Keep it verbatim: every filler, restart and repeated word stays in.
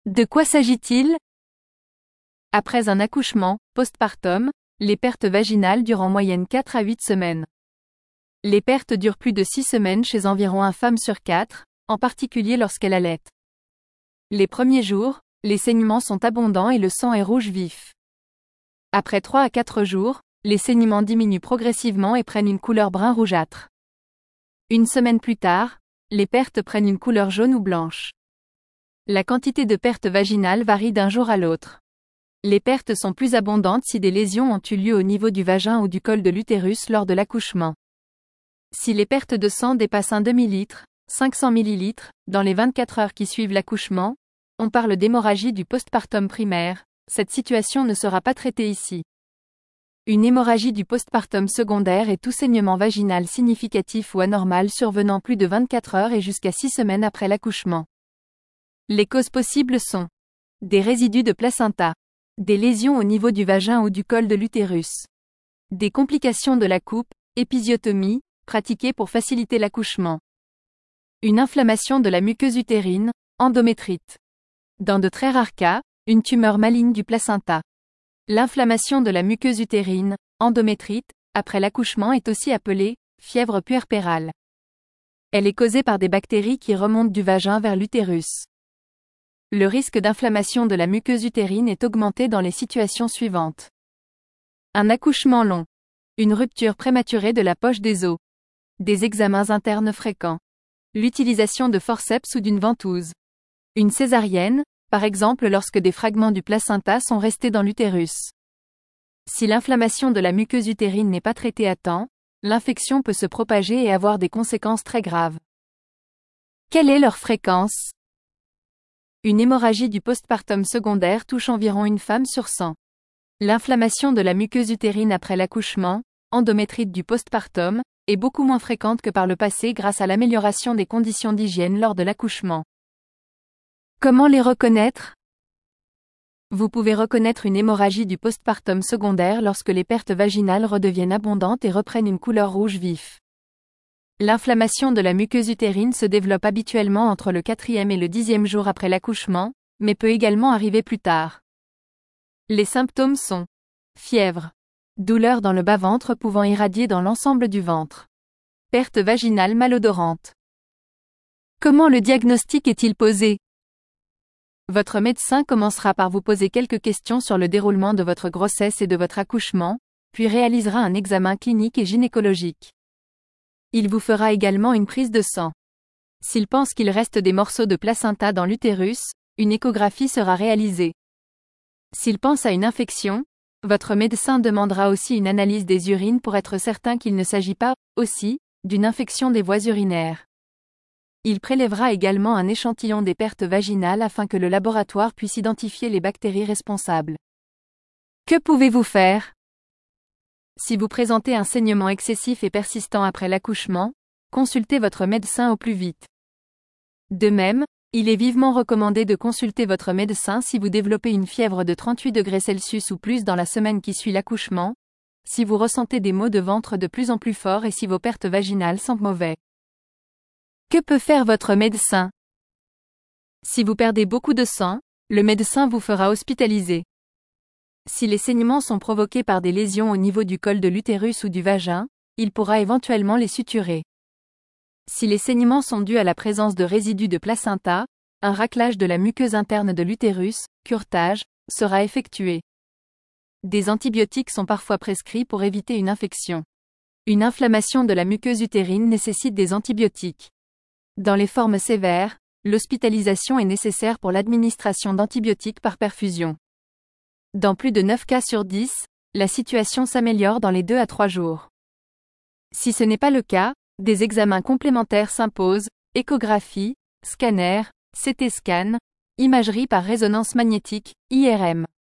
De quoi s'agit-il? Après un accouchement, postpartum, les pertes vaginales durent en moyenne quatre à huit semaines. Les pertes durent plus de six semaines chez environ une femme sur quatre, en particulier lorsqu'elle allaite. Les premiers jours, les saignements sont abondants et le sang est rouge vif. Après trois à quatre jours, les saignements diminuent progressivement et prennent une couleur brun rougeâtre. Une semaine plus tard, les pertes prennent une couleur jaune ou blanche. La quantité de pertes vaginales varie d'un jour à l'autre. Les pertes sont plus abondantes si des lésions ont eu lieu au niveau du vagin ou du col de l'utérus lors de l'accouchement. Si les pertes de sang dépassent un demi-litre, cinq cents millilitres, dans les vingt-quatre heures qui suivent l'accouchement, on parle d'hémorragie du postpartum primaire. Cette situation ne sera pas traitée ici. Une hémorragie du postpartum secondaire est tout saignement vaginal significatif ou anormal survenant plus de vingt-quatre heures et jusqu'à six semaines après l'accouchement. Les causes possibles sont des résidus de placenta, des lésions au niveau du vagin ou du col de l'utérus, des complications de la coupe, épisiotomie, pratiquée pour faciliter l'accouchement, une inflammation de la muqueuse utérine, endométrite. Dans de très rares cas, une tumeur maligne du placenta. L'inflammation de la muqueuse utérine, endométrite, après l'accouchement est aussi appelée fièvre puerpérale. Elle est causée par des bactéries qui remontent du vagin vers l'utérus. Le risque d'inflammation de la muqueuse utérine est augmenté dans les situations suivantes. Un accouchement long. Une rupture prématurée de la poche des os. Des examens internes fréquents. L'utilisation de forceps ou d'une ventouse. Une césarienne, par exemple lorsque des fragments du placenta sont restés dans l'utérus. Si l'inflammation de la muqueuse utérine n'est pas traitée à temps, l'infection peut se propager et avoir des conséquences très graves. Quelle est leur fréquence? Une hémorragie du postpartum secondaire touche environ une femme sur cent. L'inflammation de la muqueuse utérine après l'accouchement, endométrite du postpartum, est beaucoup moins fréquente que par le passé grâce à l'amélioration des conditions d'hygiène lors de l'accouchement. Comment les reconnaître? Vous pouvez reconnaître une hémorragie du postpartum secondaire lorsque les pertes vaginales redeviennent abondantes et reprennent une couleur rouge vif. L'inflammation de la muqueuse utérine se développe habituellement entre le quatrième et le dixième jour après l'accouchement, mais peut également arriver plus tard. Les symptômes sont fièvre, douleur dans le bas-ventre pouvant irradier dans l'ensemble du ventre, perte vaginale malodorante. Comment le diagnostic est-il posé? Votre médecin commencera par vous poser quelques questions sur le déroulement de votre grossesse et de votre accouchement, puis réalisera un examen clinique et gynécologique. Il vous fera également une prise de sang. S'il pense qu'il reste des morceaux de placenta dans l'utérus, une échographie sera réalisée. S'il pense à une infection, votre médecin demandera aussi une analyse des urines pour être certain qu'il ne s'agit pas, aussi, d'une infection des voies urinaires. Il prélèvera également un échantillon des pertes vaginales afin que le laboratoire puisse identifier les bactéries responsables. Que pouvez-vous faire? Si vous présentez un saignement excessif et persistant après l'accouchement, consultez votre médecin au plus vite. De même, il est vivement recommandé de consulter votre médecin si vous développez une fièvre de trente-huit degrés Celsius ou plus dans la semaine qui suit l'accouchement, si vous ressentez des maux de ventre de plus en plus forts et si vos pertes vaginales sentent mauvais. Que peut faire votre médecin? Si vous perdez beaucoup de sang, le médecin vous fera hospitaliser. Si les saignements sont provoqués par des lésions au niveau du col de l'utérus ou du vagin, il pourra éventuellement les suturer. Si les saignements sont dus à la présence de résidus de placenta, un raclage de la muqueuse interne de l'utérus, curetage, sera effectué. Des antibiotiques sont parfois prescrits pour éviter une infection. Une inflammation de la muqueuse utérine nécessite des antibiotiques. Dans les formes sévères, l'hospitalisation est nécessaire pour l'administration d'antibiotiques par perfusion. Dans plus de neuf cas sur dix, la situation s'améliore dans les deux à trois jours. Si ce n'est pas le cas, des examens complémentaires s'imposent, échographie, scanner, C T scan, imagerie par résonance magnétique, I R M.